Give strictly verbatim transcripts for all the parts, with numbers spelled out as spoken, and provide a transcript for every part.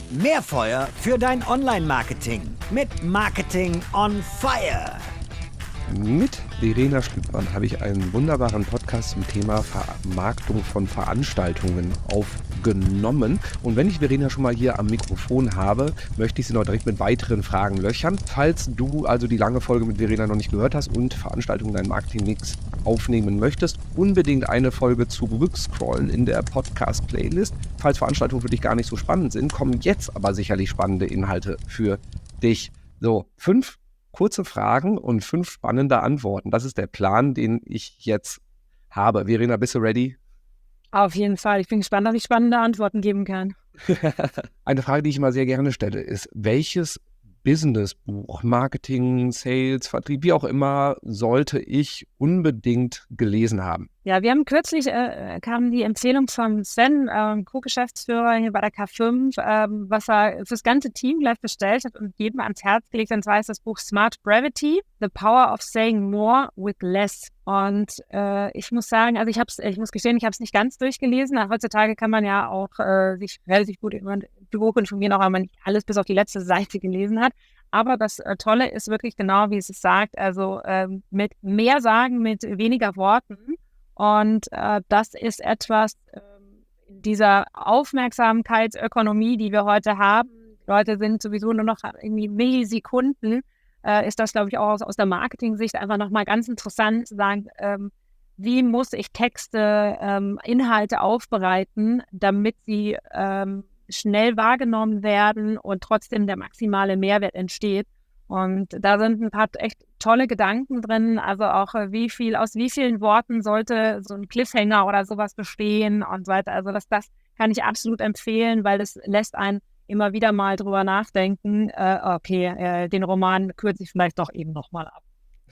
Mehr Feuer für dein Online-Marketing mit Marketing on Fire. Mit Verena Stübmann habe ich einen wunderbaren Podcast zum Thema Vermarktung von Veranstaltungen aufgenommen. Und wenn ich Verena schon mal hier am Mikrofon habe, möchte ich sie noch direkt mit weiteren Fragen löchern. Falls du also die lange Folge mit Verena noch nicht gehört hast und Veranstaltungen in deinem Marketing-Mix aufnehmen möchtest, unbedingt eine Folge zurückscrollen in der Podcast-Playlist. Falls Veranstaltungen für dich gar nicht so spannend sind, kommen jetzt aber sicherlich spannende Inhalte für dich. So, fünf kurze Fragen und fünf spannende Antworten. Das ist der Plan, den ich jetzt habe. Verena, bist du ready? Auf jeden Fall. Ich bin gespannt, ob ich spannende Antworten geben kann. Eine Frage, die ich immer sehr gerne stelle, ist, welches Businessbuch, Marketing, Sales, Vertrieb, wie auch immer, sollte ich unbedingt gelesen haben? Ja, wir haben kürzlich, äh, kam die Empfehlung von Sven, äh, Co-Geschäftsführer hier bei der K fünf, äh, was er fürs ganze Team gleich bestellt hat und jedem ans Herz gelegt, und zwar ist das Buch Smart Brevity, The Power of Saying More with Less. Und äh, ich muss sagen, also ich habe es, ich muss gestehen, ich habe es nicht ganz durchgelesen. Heutzutage kann man ja auch äh, sich relativ gut über Buch informieren, auch wenn man nicht alles bis auf die letzte Seite gelesen hat. Aber das äh, Tolle ist wirklich genau, wie es es sagt, also ähm, mit mehr sagen, mit weniger Worten. Und äh, das ist etwas äh, in dieser Aufmerksamkeitsökonomie, die wir heute haben. Die Leute sind sowieso nur noch irgendwie Millisekunden. Äh, ist das, glaube ich, auch aus, aus der Marketing-Sicht einfach nochmal ganz interessant zu sagen, ähm, wie muss ich Texte, ähm, Inhalte aufbereiten, damit sie ähm, schnell wahrgenommen werden und trotzdem der maximale Mehrwert entsteht. Und da sind ein paar echt tolle Gedanken drin, also auch wie viel, aus wie vielen Worten sollte so ein Cliffhanger oder sowas bestehen und so weiter. Also das, das kann ich absolut empfehlen, weil das lässt einen immer wieder mal drüber nachdenken, äh, okay, äh, den Roman kürze ich vielleicht doch eben nochmal ab.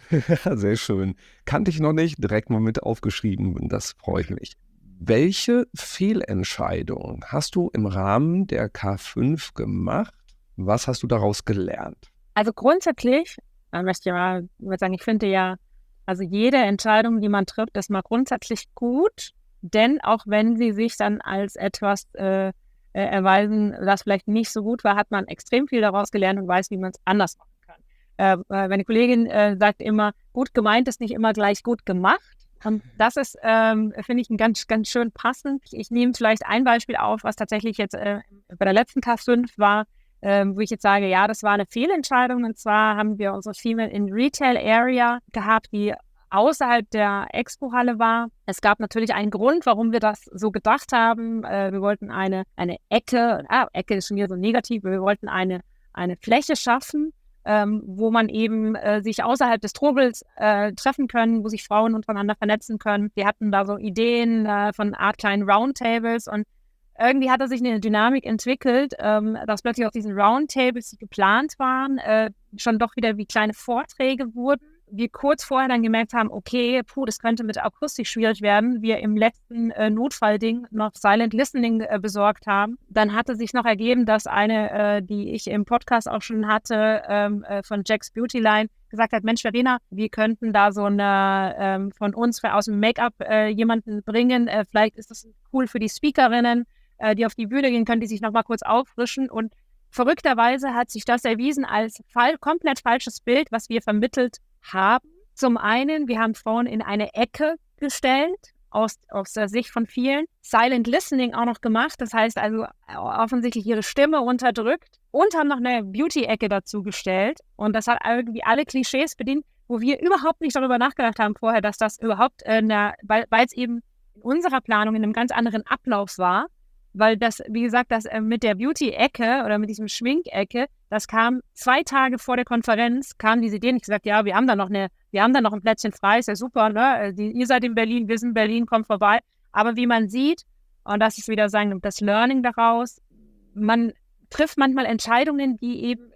Sehr schön. Kannte ich noch nicht, direkt mal mit aufgeschrieben und das freut mich. Welche Fehlentscheidung hast du im Rahmen der K fünf gemacht? Was hast du daraus gelernt? Also grundsätzlich, ich möchte ja, ich würde sagen, ich finde ja, also jede Entscheidung, die man trifft, ist mal grundsätzlich gut, denn auch wenn sie sich dann als etwas äh, erweisen, das vielleicht nicht so gut war, hat man extrem viel daraus gelernt und weiß, wie man es anders machen kann. Äh, meine Kollegin äh, sagt immer, gut gemeint ist nicht immer gleich gut gemacht. Und das ist, ähm, finde ich, ein ganz, ganz schön passend. Ich nehme vielleicht ein Beispiel auf, was tatsächlich jetzt äh, bei der letzten K fünf war, ähm, wo ich jetzt sage, ja, das war eine Fehlentscheidung. Und zwar haben wir unsere Female in Retail Area gehabt, die außerhalb der Expo-Halle war. Es gab natürlich einen Grund, warum wir das so gedacht haben. Äh, wir wollten eine, eine Ecke, ah, Ecke ist schon wieder so negativ, wir wollten eine, eine Fläche schaffen, Ähm, wo man eben äh, sich außerhalb des Trubels äh, treffen können, wo sich Frauen untereinander vernetzen können. Wir hatten da so Ideen äh, von Art kleinen Roundtables und irgendwie hatte sich eine Dynamik entwickelt, ähm, dass plötzlich auf diesen Roundtables, die geplant waren, äh, schon doch wieder wie kleine Vorträge wurden. Wir kurz vorher dann gemerkt haben, okay, puh, das könnte mit Akustik schwierig werden. Wir im letzten äh, Notfallding noch Silent Listening äh, besorgt haben. Dann hatte sich noch ergeben, dass eine, äh, die ich im Podcast auch schon hatte, ähm, äh, von Jack's Beauty Line, gesagt hat, Mensch, Verena, wir könnten da so eine ähm, von uns aus dem Make-up äh, jemanden bringen. Äh, vielleicht ist das cool für die Speakerinnen, äh, die auf die Bühne gehen können, die sich nochmal kurz auffrischen. Und verrückterweise hat sich das erwiesen als fall, komplett falsches Bild, was wir vermittelt haben. Zum einen, wir haben Frauen in eine Ecke gestellt, aus, aus der Sicht von vielen. Silent Listening auch noch gemacht, das heißt also offensichtlich ihre Stimme unterdrückt und haben noch eine Beauty-Ecke dazu gestellt. Und das hat irgendwie alle Klischees bedient, wo wir überhaupt nicht darüber nachgedacht haben vorher, dass das überhaupt, äh, eine, weil es eben in unserer Planung in einem ganz anderen Ablauf war. Weil das, wie gesagt, das äh, mit der Beauty-Ecke oder mit diesem Schminkecke, das kam zwei Tage vor der Konferenz, kam diese Idee und ich gesagt, ja, wir haben da noch eine, wir haben da noch ein Plätzchen frei, ist ja super, ne? Die, ihr seid in Berlin, wir sind in Berlin, kommt vorbei. Aber wie man sieht, und das ist wieder sagen, das Learning daraus, man trifft manchmal Entscheidungen, die eben,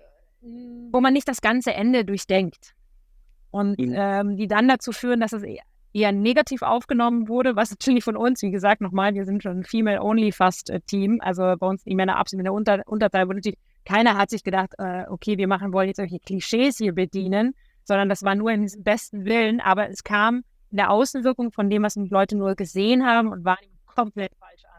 wo man nicht das ganze Ende durchdenkt. Und mhm. ähm, die dann dazu führen, dass es eher negativ aufgenommen wurde, was natürlich von uns, wie gesagt, nochmal, wir sind schon ein Female-Only-Fast-Team, also bei uns die Männer absolut in der Unter- Unterteil, wo natürlich keiner hat sich gedacht, äh, okay, wir machen wollen jetzt solche Klischees hier bedienen, sondern das war nur in diesem besten Willen, aber es kam in der Außenwirkung von dem, was die Leute nur gesehen haben und waren komplett falsch an.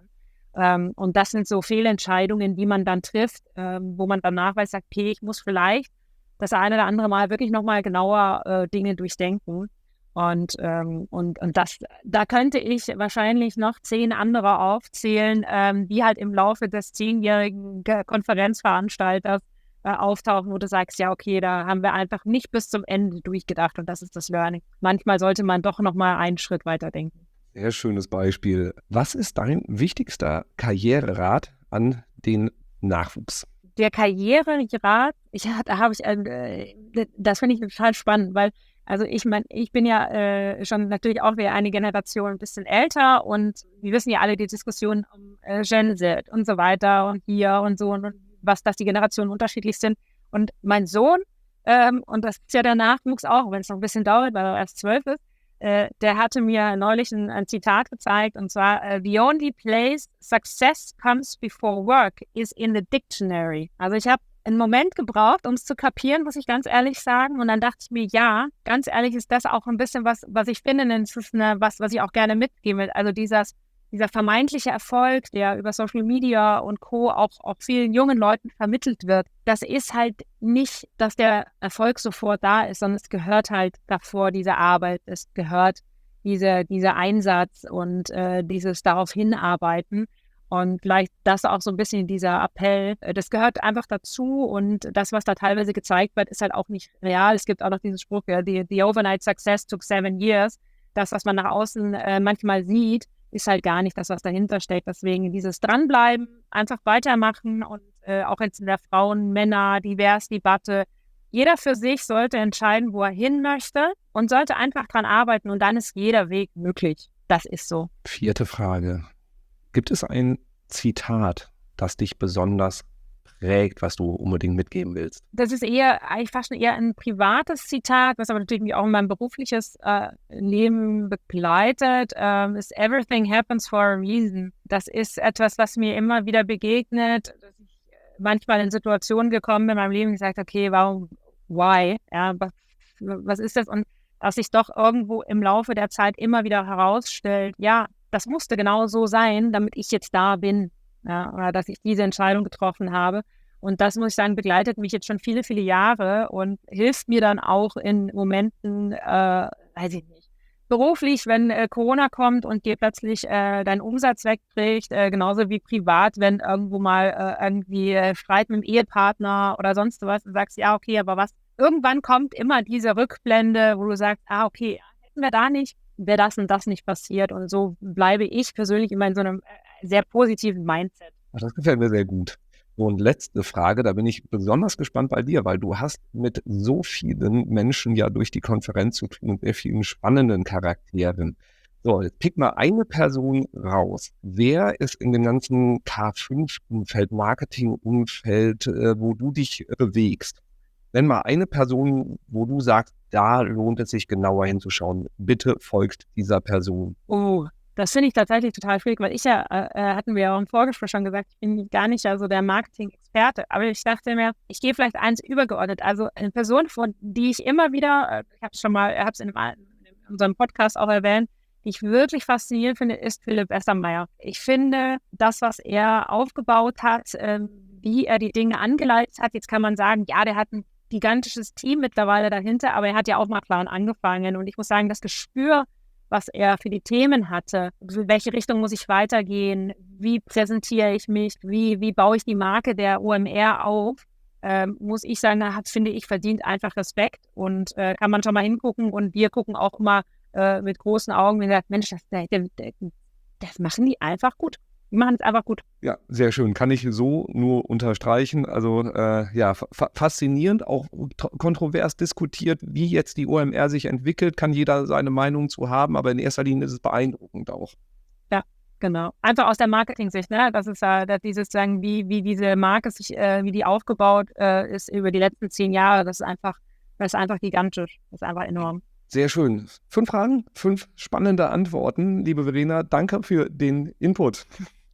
Ähm, und das sind so Fehlentscheidungen, die man dann trifft, ähm, wo man danach weiß, sagt, okay, ich muss vielleicht das eine oder andere Mal wirklich nochmal genauer äh, Dinge durchdenken. Und, ähm, und, und das, da könnte ich wahrscheinlich noch zehn andere aufzählen, ähm, die halt im Laufe des zehnjährigen Konferenzveranstalters äh, auftauchen, wo du sagst, ja, okay, da haben wir einfach nicht bis zum Ende durchgedacht und das ist das Learning. Manchmal sollte man doch nochmal einen Schritt weiter denken. Sehr schönes Beispiel. Was ist dein wichtigster Karriererat an den Nachwuchs? Der Karriererat, ich, da habe ich, äh, das finde ich total spannend, weil Also ich meine, ich bin ja äh, schon natürlich auch wieder eine Generation ein bisschen älter und wir wissen ja alle die Diskussion um äh, Gen Z und so weiter und hier und so und, und was, dass die Generationen unterschiedlich sind. Und mein Sohn, ähm, und das ist ja der Nachwuchs auch, wenn es noch ein bisschen dauert, weil er erst zwölf ist, äh, der hatte mir neulich ein, ein Zitat gezeigt und zwar, äh, the only place success comes before work is in the dictionary. Also ich habe einen Moment gebraucht, um es zu kapieren, muss ich ganz ehrlich sagen. Und dann dachte ich mir, ja, ganz ehrlich ist das auch ein bisschen was, was ich finde, das ist eine, was, was ich auch gerne mitgeben will. Also dieses, dieser vermeintliche Erfolg, der über Social Media und Co. auch, auch vielen jungen Leuten vermittelt wird, das ist halt nicht, dass der Erfolg sofort da ist, sondern es gehört halt davor, diese Arbeit, es gehört diese, dieser Einsatz und äh, dieses darauf hinarbeiten. Und vielleicht das auch so ein bisschen dieser Appell, das gehört einfach dazu und das, was da teilweise gezeigt wird, ist halt auch nicht real. Es gibt auch noch diesen Spruch, ja, the, the overnight success took seven years. Das, was man nach außen äh, manchmal sieht, ist halt gar nicht das, was dahinter steckt. Deswegen dieses Dranbleiben, einfach weitermachen und äh, auch jetzt in der Frauen-, Männer-, Divers-Debatte, jeder für sich sollte entscheiden, wo er hin möchte und sollte einfach dran arbeiten und dann ist jeder Weg möglich. Das ist so. Vierte Frage. Gibt es ein Zitat, das dich besonders prägt, was du unbedingt mitgeben willst? Das ist eher, eigentlich fast schon eher ein privates Zitat, was aber natürlich mich auch in meinem berufliches äh, Leben begleitet, ähm, ist Everything happens for a reason. Das ist etwas, was mir immer wieder begegnet, dass ich manchmal in Situationen gekommen bin in meinem Leben und gesagt, okay, warum, why? Ja, was, was ist das? Und dass sich doch irgendwo im Laufe der Zeit immer wieder herausstellt, ja, das musste genau so sein, damit ich jetzt da bin, ja, oder dass ich diese Entscheidung getroffen habe. Und das, muss ich sagen, begleitet mich jetzt schon viele, viele Jahre und hilft mir dann auch in Momenten, äh, weiß ich nicht, beruflich, wenn äh, Corona kommt und dir plötzlich äh, dein Umsatz wegbricht, äh, genauso wie privat, wenn irgendwo mal äh, irgendwie äh, Streit mit dem Ehepartner oder sonst was, du sagst, ja, okay, aber was, irgendwann kommt immer diese Rückblende, wo du sagst, ah, okay, hätten wir da nicht, wäre das und das nicht passiert. Und so bleibe ich persönlich immer in so einem sehr positiven Mindset. Das gefällt mir sehr gut. Und letzte Frage, da bin ich besonders gespannt bei dir, weil du hast mit so vielen Menschen ja durch die Konferenz zu tun und sehr vielen spannenden Charakteren. So, jetzt pick mal eine Person raus. Wer ist in dem ganzen K fünf Umfeld, Marketing-Umfeld, äh, wo du dich bewegst? Nenn mal eine Person, wo du sagst, da lohnt es sich genauer hinzuschauen. Bitte folgt dieser Person. Oh, das finde ich tatsächlich total schwierig, weil ich ja, äh, hatten wir ja auch im Vorgespräch schon gesagt, ich bin gar nicht ja so der Marketing-Experte, aber ich dachte mir, ich gehe vielleicht eins übergeordnet. Also eine Person, von die ich immer wieder, ich habe es schon mal, ich habe es in, in unserem Podcast auch erwähnt, die ich wirklich faszinierend finde, ist Philipp Essermeier. Ich finde, das, was er aufgebaut hat, äh, wie er die Dinge angeleitet hat, jetzt kann man sagen, ja, der hat ein gigantisches Team mittlerweile dahinter, aber er hat ja auch mal klein angefangen und ich muss sagen, das Gespür, was er für die Themen hatte, in welche Richtung muss ich weitergehen, wie präsentiere ich mich, wie, wie baue ich die Marke der O M R auf, ähm, muss ich sagen, da hat, finde ich, verdient einfach Respekt und äh, kann man schon mal hingucken und wir gucken auch immer äh, mit großen Augen und sagen, Mensch, das, das, das, das machen die einfach gut. Die machen es einfach gut. Ja, sehr schön. Kann ich so nur unterstreichen. Also äh, ja, fa- faszinierend, auch t- kontrovers diskutiert, wie jetzt die O M R sich entwickelt. Kann jeder seine Meinung zu haben, aber in erster Linie ist es beeindruckend auch. Ja, genau. Einfach aus der Marketing-Sicht, ne? Das ist ja äh, dieses sagen, wie, wie diese Marke sich, äh, wie die aufgebaut äh, ist über die letzten zehn Jahre. Das ist einfach, das ist einfach gigantisch. Das ist einfach enorm. Sehr schön. Fünf Fragen, fünf spannende Antworten. Liebe Verena, danke für den Input.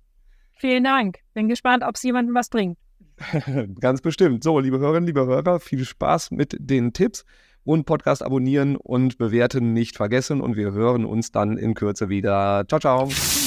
Vielen Dank. Bin gespannt, ob es jemandem was bringt. Ganz bestimmt. So, liebe Hörerinnen, liebe Hörer, viel Spaß mit den Tipps und Podcast abonnieren und bewerten nicht vergessen und wir hören uns dann in Kürze wieder. Ciao, ciao.